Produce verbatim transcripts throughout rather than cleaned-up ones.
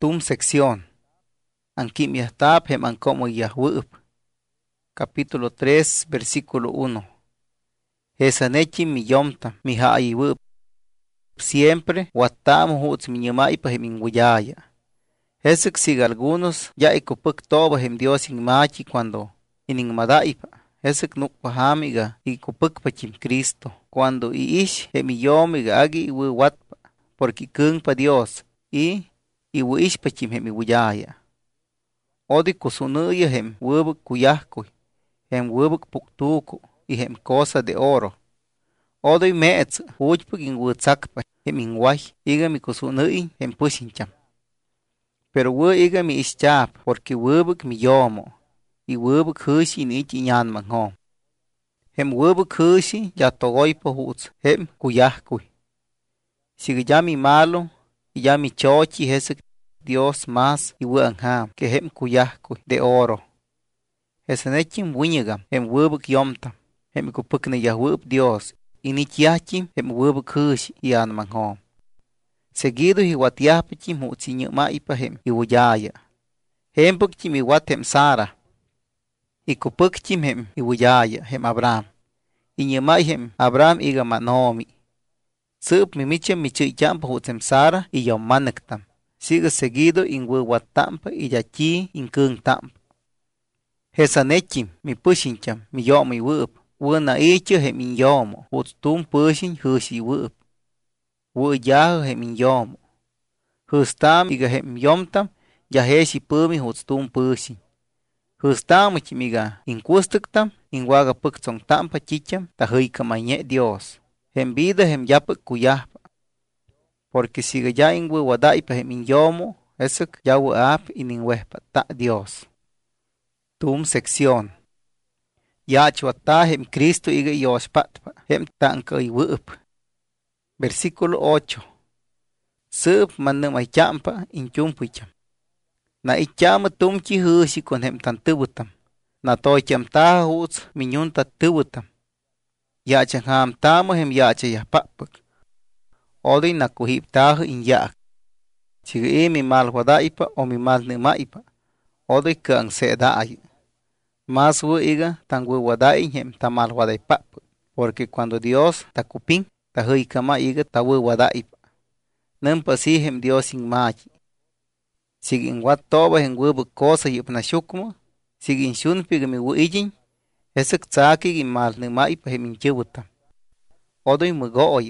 Tum sección. Anquim yahtap hem ancomo yahwup. Capítulo tres, versículo uno. Hesanechi mi yomta, mi haiwup. Siempre watamo huts mi nyamaipa hem inguyaya. Hesek sig algunos ya ikupuk toba hem Dios ingmachi cuando iningmadaipa. Hesek nukpahamiga ikupuk pachim Cristo. Cuando iish hem yomiga agi iwu watpa. Porque kung pa Dios. I iwu ish pachim hem iwuyaya. Odi kusunuya hem wubuk kuyahkuy. Hem wubuk puktuku. I hem cosa de oro. Odoy meets hujpuk in wutsakpa hem ingway. Iga mi kusunuy hem pushincham. Pero wu iga mi ischap porque wubuk mi yomo. I wubuk hushi ni ichi nyan manghom. Hem wubuk hushi ya togoy po huts hem kuyahkuy. Siga ya mi malo y ya mi chochi hesek Dios más y wuangham que hem kuyahkuy de oro. Hesanechim winyagam hem wubuk yomtam. Hem kupukne yahwub Dios y nichiachim hem wubuk hushi yan manghom. Seguido hiwatiahpachim hutsinyo hem iwuyaya. Hempukchim iwat hem Sara. Ikupukchim hem iwuyaya hem Abraham. Inyamay hem Abraham iga Manomi. Sup mimichem michuyampa hutsem Sara y yom manektam. Siga seguido in wuwatampa y yachi in kung tampa. Hesanechim mi pushincham mi yomo iwup. Wuna icho hem in yomo. Huts tum pushin hushi iwup. Wu yahu hem in yomo. Hustam iga hem yomtam yaheshi pumi huts tum pushin. Hustam iga in kustuktam in waga puktsong tampa chicham ta huika mañe Dios. Hem vida hem yapuk kuyahpa. Porque siga ya in wu wadaipa hem in yomo, esuk ya wu ap in in wehpa ta Dios. Tum sección. Ya chuata hem Cristo iga yoshpatpa hem tanka iwup. Versículo ocho. Sup manum ay champa in chumpuicham. Na ichama tumchi hushi kon hem tan tubutam. Na toicham ta huts minyunta tubutam. Yacha ham tamo hem yacha yahpapuk. Odi na kuhip tahu in yak. Siga i mi mal wadaipa o mi mal numaipa. Odi kang se daayu. Mas wu iga tan wu wadai hem ta mal wadaipapuk. Porque cuando Dios ta kupin, ta hui kama iga ta wu wadaipa. Nampa si hem Dios in machi. Siga in wat toba hem wubuk kosa yup na shukma. Siga in shunpiga mi wu ijin. Esek tsaki in mal numaipa hem in chibutam. Odoy mugoy.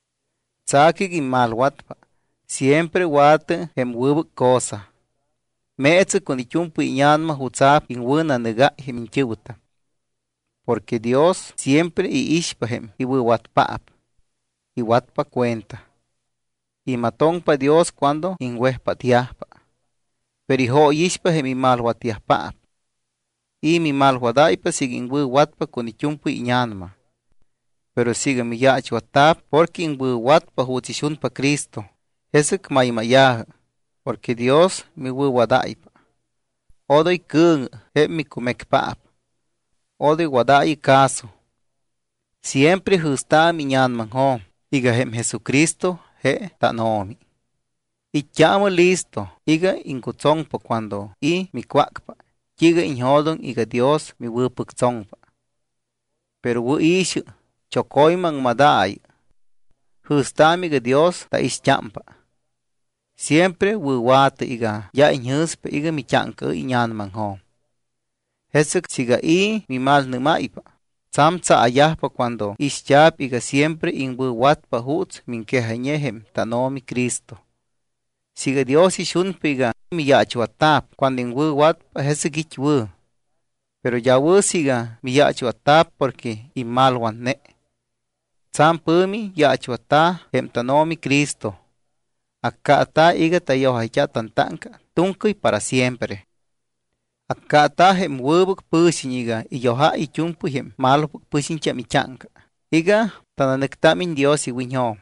Tsaki in mal watpa. Siempre wate hem wubuk kosa. Meetse con ichumpu inyanma hutsap in wuna nega hem in chibutam. Porque Dios siempre i ishpa hem i wu watpaap. I watpa cuenta. I matongpa Dios cuando in wehpa tiahpa. Pero iho ishpa hem i mal watiahpaap. I mi mal wadaipa siga in wu watpa con ichumpu inyanma. Pero siga mi yach watap porque in wu watpa hutsishun pa Cristo. Esek maymayah. Porque Dios mi wu wadaipa. Odoy kung hem mi kumekpaap. Odoy wadai caso. Siempre justa mi nyanman hom. Iga hem Jesucristo he tanomi. Ichamo listo. Iga inkutsongpa cuando i mi kwakpa. Kiga inhodon iga Dios mi wupuk tsongpa. Pero wu ishu chokoymang madai. Hustam iga Dios ta ischampa. Siempre wu wate iga ya inhuspa iga mi chanka inyan manghom. Hesek siga i mi mal numaipa. Tsamtsa ayahpa cuando ischap iga siempre in wu watpa huts min kehanyehem tanomi Cristo. Siga Dios ishunpa iga mi yach watap cuando in wu watpa hesek ich wu. Pero ya wu siga mi yach watap porque in mal wanne. Tsam pumi yach watap hem tanomi Cristo. Akata iga tayo haycha tantanka tunkoy para siempre. Akata hem wubuk pushin iga iyoha ichumpu hem malupuk pushin cha mi chanka. Iga tananektamin Dios iwinyo.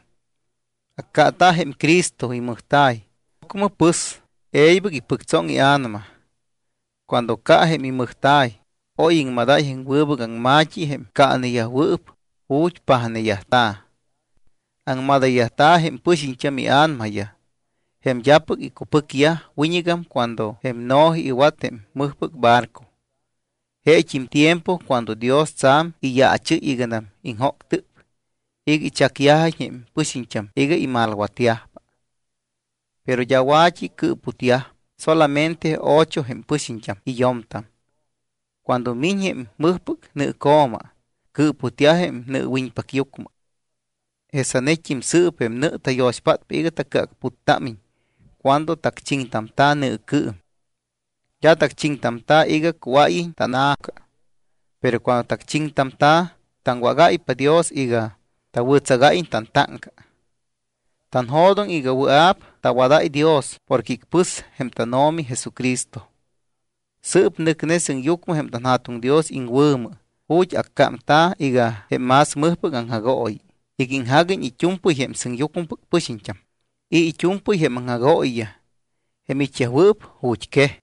Akata hem Cristo imuhtay. Como pus eibuk ipuktsong i anma. Cuando ka hem imuhtay. O ing maday hem wubuk ang machi hem ka aniyah wup. Uch pahaniyah ta. Ang madayah ta hem pushin cha mi anma ya. Hem yapuk ikupëkyaj wiñigam cuando hem noj iwat jem müjpuk barco. Je'tym tiempo cuando Dios tsam iya'tsyä iganam injo'ktä'p, iga itsakyajay jem päsi'ntyam iga imalwatyajpa. Pero dya watyi kä'putyaj, solamente ocho jem päsi'ntyam iyomtam. Cuando miñ jem mäjpäk nä'ko'ma, kä'putyaj jem nä'wiñpakyukmä. Jesanettyim sä'p jem nä'ta yospatpa iga taka'kputta'miñ cuando taktsyintamta nä'kä'm. Ya taktsyintamta iga ku'wayiñ tana'ajka. Pero cuando taktsyintamta, tanwa'ga'ypa Dios iga tawätzaga'iñ tanta'nka. Tanjo'doŋ iga wä'ap tawada'y Dios porque ikpäs jem tanomi Jesucristo. Sä'p näkne sänhyucmä jem tanjatuŋ Dios iŋwämä, ju'tyi akka'mta iga jem mas mäjpäk aŋjago'oyi, ig iŋjaguiñ ityumpäy jem sänhyucmpäk päsi'ntyam, y ityumpäy jem aŋjago'oyaj, jem itjyajwä'p ju'tykej.